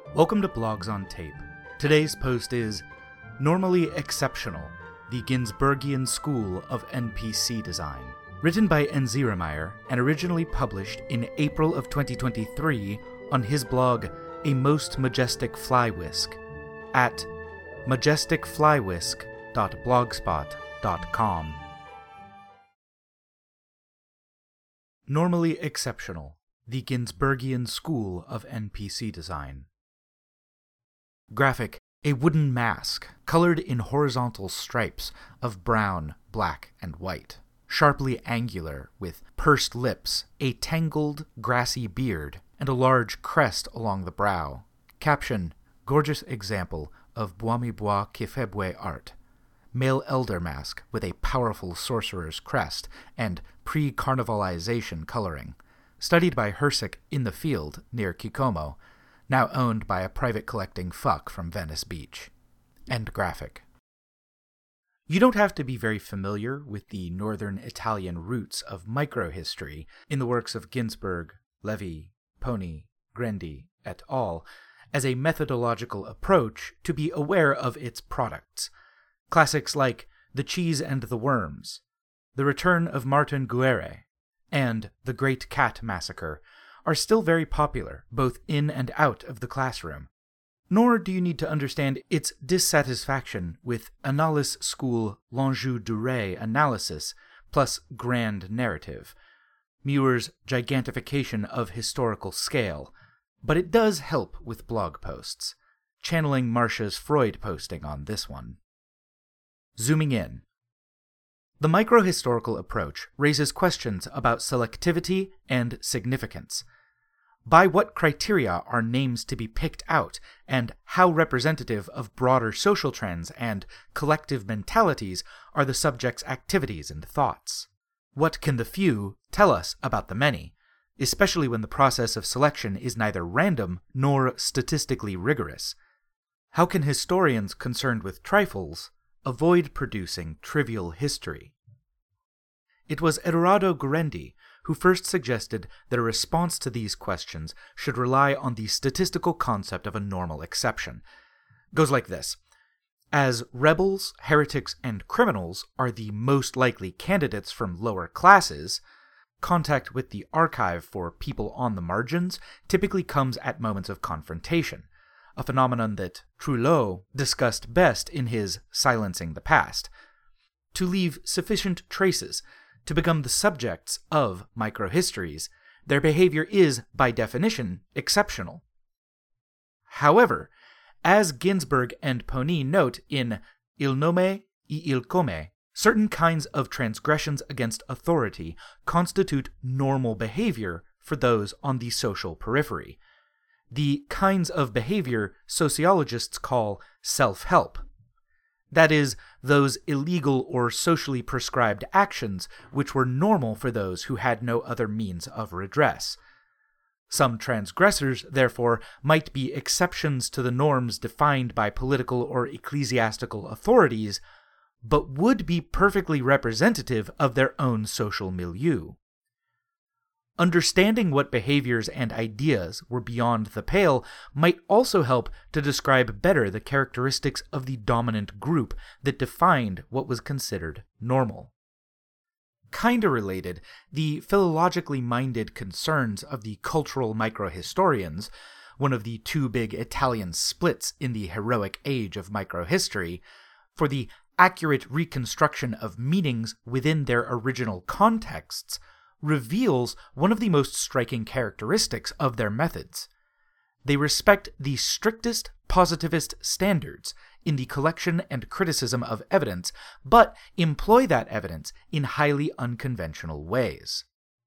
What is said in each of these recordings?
Welcome to Blogs on Tape. Today's post is Normally Exceptional, the Ginsbergian School of NPC Design. Written by Enziremeier and originally published in April of 2023 on his blog A Most Majestic Fly Whisk at majesticflywhisk.blogspot.com. Normally Exceptional, the Ginsbergian School of NPC Design. Graphic: a wooden mask, colored in horizontal stripes of brown, black, and white. Sharply angular, with pursed lips, a tangled, grassy beard, and a large crest along the brow. Caption: gorgeous example of Bois-mi-Bois Kifebwe art. Male elder mask with a powerful sorcerer's crest and pre-carnivalization coloring. Studied by Hersik in the field near Kikomo, now owned by a private collecting fuck from Venice Beach. End graphic. You don't have to be very familiar with the northern Italian roots of microhistory in the works of Ginsberg, Levi, Poni, Grendy, et al. As a methodological approach to be aware of its products. Classics like The Cheese and the Worms, The Return of Martin Guerre, and The Great Cat Massacre are still very popular, both in and out of the classroom. Nor do you need to understand its dissatisfaction with Annales school l'enjeu duré analysis plus grand narrative, Muir's gigantification of historical scale, but it does help with blog posts, channeling Marcia's Freud posting on this one. Zooming in. The microhistorical approach raises questions about selectivity and significance. By what criteria are names to be picked out, and how representative of broader social trends and collective mentalities are the subject's activities and thoughts? What can the few tell us about the many, especially when the process of selection is neither random nor statistically rigorous? How can historians concerned with trifles avoid producing trivial history? It was Eduardo Guarendi who first suggested that a response to these questions should rely on the statistical concept of a normal exception. Goes like this. As rebels, heretics, and criminals are the most likely candidates from lower classes, contact with the archive for people on the margins typically comes at moments of confrontation, a phenomenon that Trullo discussed best in his Silencing the Past. To leave sufficient traces to become the subjects of microhistories, their behavior is, by definition, exceptional. However, as Ginsberg and Poni note in Il nome e il come, certain kinds of transgressions against authority constitute normal behavior for those on the social periphery. The kinds of behavior sociologists call self-help. That is, those illegal or socially prescribed actions which were normal for those who had no other means of redress. Some transgressors, therefore, might be exceptions to the norms defined by political or ecclesiastical authorities, but would be perfectly representative of their own social milieu. Understanding what behaviors and ideas were beyond the pale might also help to describe better the characteristics of the dominant group that defined what was considered normal. Kinda related, the philologically minded concerns of the cultural microhistorians, one of the two big Italian splits in the heroic age of microhistory, for the accurate reconstruction of meanings within their original contexts, reveals one of the most striking characteristics of their methods. They respect the strictest positivist standards in the collection and criticism of evidence, but employ that evidence in highly unconventional ways.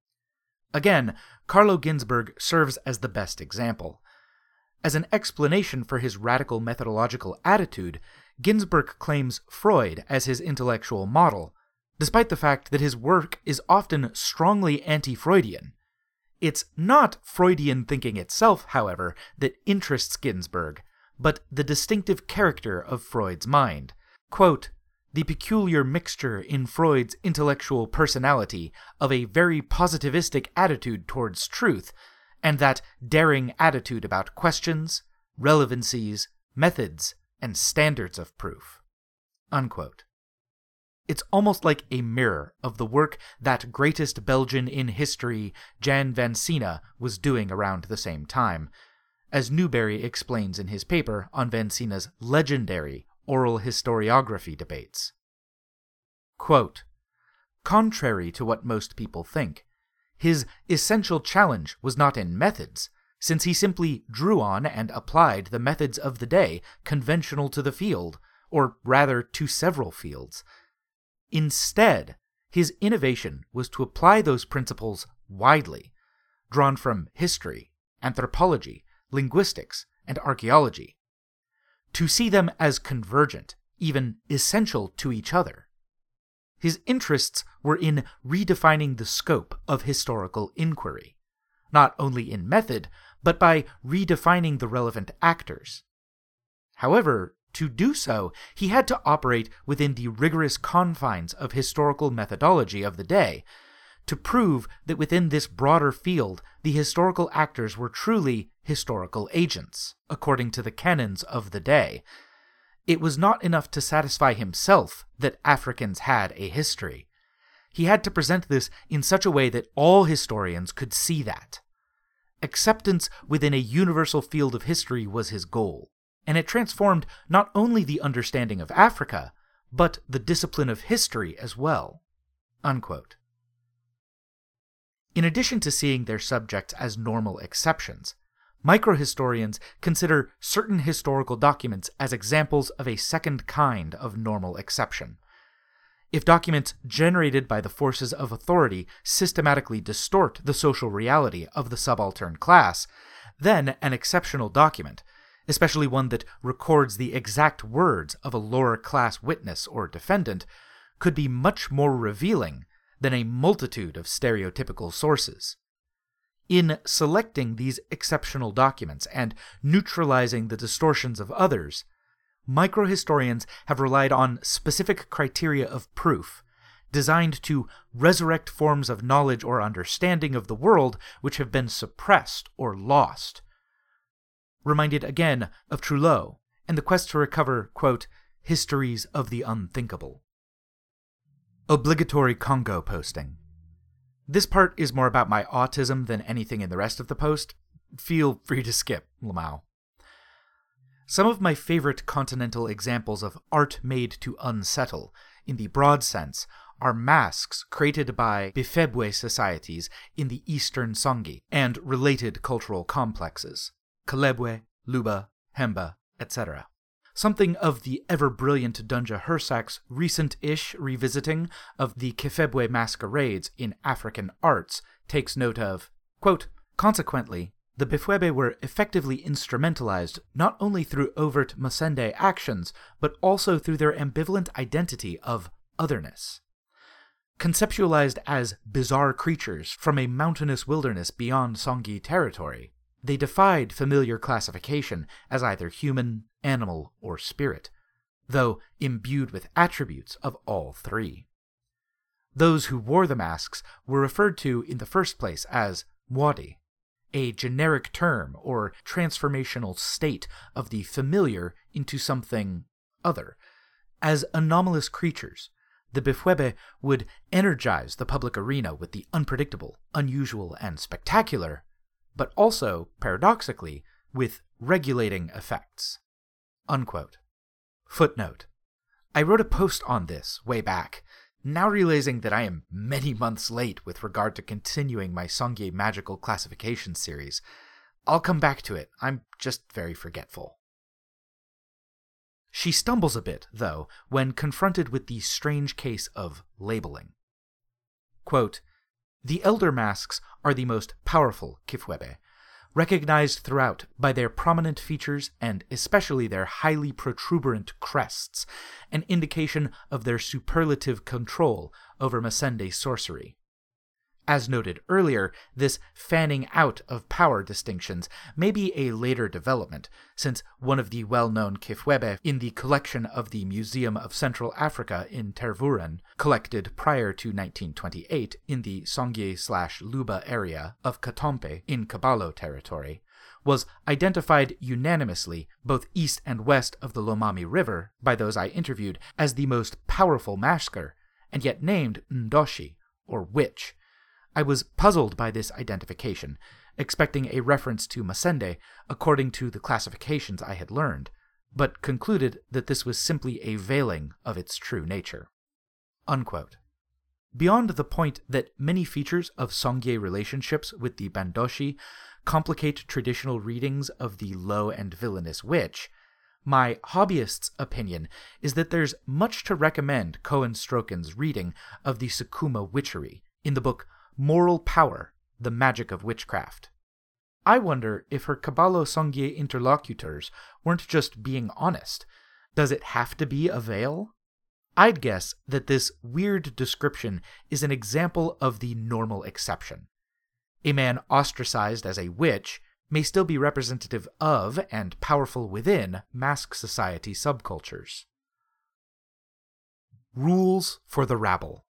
Again, Carlo Ginzburg serves as the best example. As an explanation for his radical methodological attitude, Ginzburg claims Freud as his intellectual model, despite the fact that his work is often strongly anti-Freudian. It's not Freudian thinking itself, however, that interests Ginzburg, but the distinctive character of Freud's mind. Quote, the peculiar mixture in Freud's intellectual personality of a very positivistic attitude towards truth, and that daring attitude about questions, relevancies, methods, and standards of proof." Unquote. It's almost like a mirror of the work that greatest Belgian in history, Jan van Sina, was doing around the same time, as Newberry explains in his paper on van Sina's legendary oral historiography debates. Quote, "Contrary to what most people think, his essential challenge was not in methods, since he simply drew on and applied the methods of the day conventional to the field, or rather to several fields. Instead, his innovation was to apply those principles widely, drawn from history, anthropology, linguistics, and archaeology, to see them as convergent, even essential to each other. His interests were in redefining the scope of historical inquiry, not only in method, but by redefining the relevant actors. However, to do so, he had to operate within the rigorous confines of historical methodology of the day, to prove that within this broader field the historical actors were truly historical agents, according to the canons of the day. It was not enough to satisfy himself that Africans had a history. He had to present this in such a way that all historians could see that. Acceptance within a universal field of history was his goal, and it transformed not only the understanding of Africa, but the discipline of history as well." Unquote. In addition to seeing their subjects as normal exceptions, microhistorians consider certain historical documents as examples of a second kind of normal exception. If documents generated by the forces of authority systematically distort the social reality of the subaltern class, then an exceptional document, especially one that records the exact words of a lower class witness or defendant, could be much more revealing than a multitude of stereotypical sources. In selecting these exceptional documents and neutralizing the distortions of others, microhistorians have relied on specific criteria of proof, designed to resurrect forms of knowledge or understanding of the world which have been suppressed or lost. Reminded again of Trullo and the quest to recover, quote, histories of the unthinkable. Obligatory Congo posting. This part is more about my autism than anything in the rest of the post. Feel free to skip, Lamau. Some of my favorite continental examples of art made to unsettle, in the broad sense, are masks created by Bifebwe societies in the eastern Songi and related cultural complexes. Kalebwe, Luba, Hemba, etc. Something of the ever-brilliant Dunja Hersak's recent-ish revisiting of the Kifebwe masquerades in African arts takes note of, quote, "Consequently, the Bifwebe were effectively instrumentalized not only through overt Masende actions, but also through their ambivalent identity of otherness. Conceptualized as bizarre creatures from a mountainous wilderness beyond Songi territory, they defied familiar classification as either human, animal, or spirit, though imbued with attributes of all three. Those who wore the masks were referred to in the first place as Mwadi, a generic term or transformational state of the familiar into something other. As anomalous creatures, the Bifwebe would energize the public arena with the unpredictable, unusual, and spectacular, but also, paradoxically, with regulating effects." Unquote. Footnote. I wrote a post on this way back, now realizing that I am many months late with regard to continuing my Songye magical classification series. I'll come back to it, I'm just very forgetful. She stumbles a bit, though, when confronted with the strange case of labeling. Quote, "The elder masks are the most powerful Kifwebe, recognized throughout by their prominent features and especially their highly protuberant crests, an indication of their superlative control over Masende sorcery. As noted earlier, this fanning out of power distinctions may be a later development, since one of the well-known Kifwebe in the collection of the Museum of Central Africa in Tervuren, collected prior to 1928 in the Songye/Luba area of Katompe in Kabalo territory, was identified unanimously, both east and west of the Lomami River, by those I interviewed as the most powerful masker, and yet named Ndoshi, or witch. I was puzzled by this identification, expecting a reference to Masende according to the classifications I had learned, but concluded that this was simply a veiling of its true nature." Unquote. Beyond the point that many features of Songye relationships with the Bandoshi complicate traditional readings of the low and villainous witch, my hobbyist's opinion is that there's much to recommend Koen Stroken's reading of the Sukuma witchery in the book Moral Power, The Magic of Witchcraft. I wonder if her Kabalo Songye interlocutors weren't just being honest. Does it have to be a veil? I'd guess that this weird description is an example of the normal exception. A man ostracized as a witch may still be representative of and powerful within mask society subcultures. Rules for the Rabble.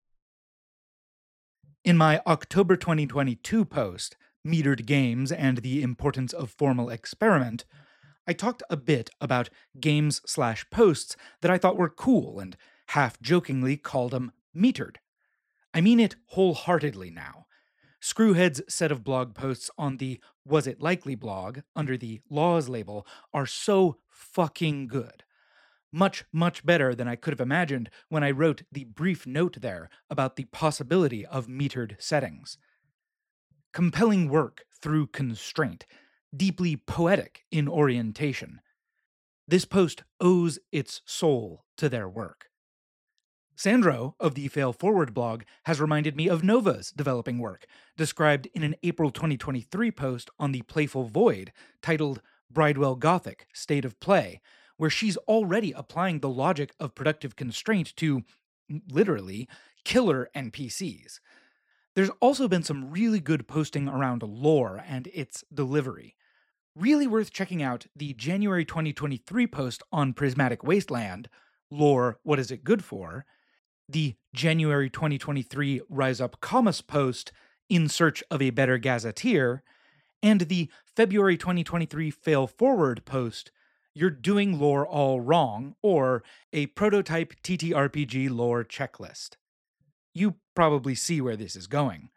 In my October 2022 post, Metered Games and the Importance of Formal Experiment, I talked a bit about games/posts that I thought were cool and half-jokingly called them metered. I mean it wholeheartedly now. Screwhead's set of blog posts on the Was It Likely blog, under the Laws label, are so fucking good. Much, much better than I could have imagined when I wrote the brief note there about the possibility of metered settings. Compelling work through constraint, deeply poetic in orientation. This post owes its soul to their work. Sandro of the Fail Forward blog has reminded me of Nova's developing work, described in an April 2023 post on the Playful Void titled Bridewell Gothic, State of Play, where she's already applying the logic of productive constraint to, literally, killer NPCs. There's also been some really good posting around lore and its delivery. Really worth checking out the January 2023 post on Prismatic Wasteland, Lore, What Is It Good For?, the January 2023 Rise Up Commas post, In Search of a Better Gazetteer, and the February 2023 Fail Forward post, You're Doing Lore All Wrong, or a Prototype TTRPG Lore Checklist. You probably see where this is going.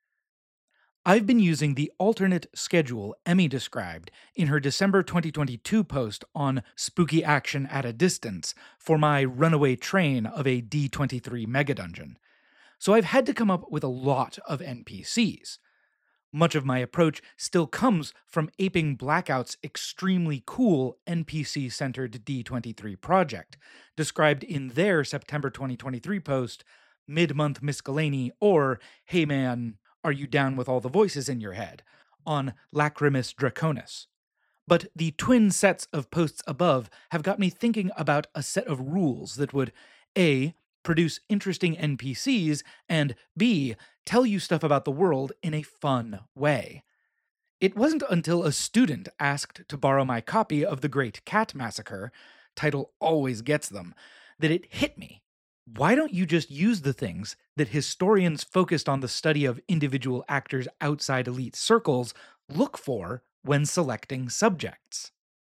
I've been using the alternate schedule Emmy described in her December 2022 post on Spooky Action at a Distance for my runaway train of a D23 megadungeon. So I've had to come up with a lot of NPCs. Much of my approach still comes from aping Blackout's extremely cool NPC-centered D23 project, described in their September 2023 post, Mid-Month Miscellany, or Hey Man, Are You Down with All the Voices in Your Head, on Lacrimus Draconis. But the twin sets of posts above have got me thinking about a set of rules that would A. produce interesting NPCs, and B. tell you stuff about the world in a fun way. It wasn't until a student asked to borrow my copy of The Great Cat Massacre, title always gets them, that it hit me. Why don't you just use the things that historians focused on the study of individual actors outside elite circles look for when selecting subjects?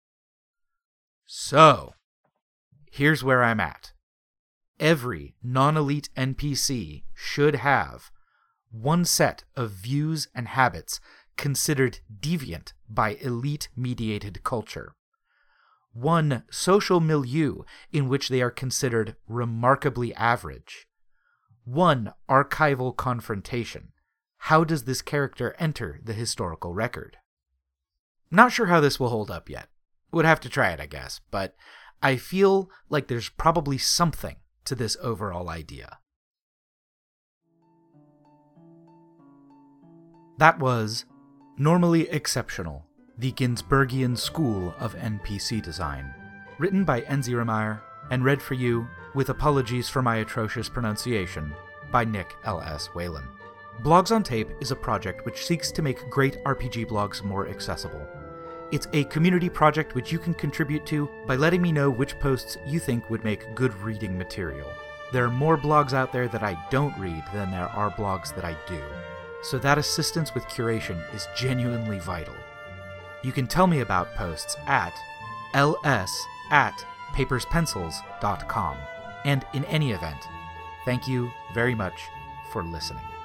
So, here's where I'm at. Every non-elite NPC should have one set of views and habits considered deviant by elite-mediated culture. One social milieu in which they are considered remarkably average. One archival confrontation. How does this character enter the historical record? Not sure how this will hold up yet. Would have to try it, I guess, but I feel like there's probably something to this overall idea. That was Normally Exceptional, the Ginsbergian School of NPC Design, written by Enzi Remeyer and read for you, with apologies for my atrocious pronunciation, by Nick L.S. Whalen. Blogs on Tape is a project which seeks to make great RPG blogs more accessible. It's a community project which you can contribute to by letting me know which posts you think would make good reading material. There are more blogs out there that I don't read than there are blogs that I do, so that assistance with curation is genuinely vital. You can tell me about posts at ls@paperspencils.com. And in any event, thank you very much for listening.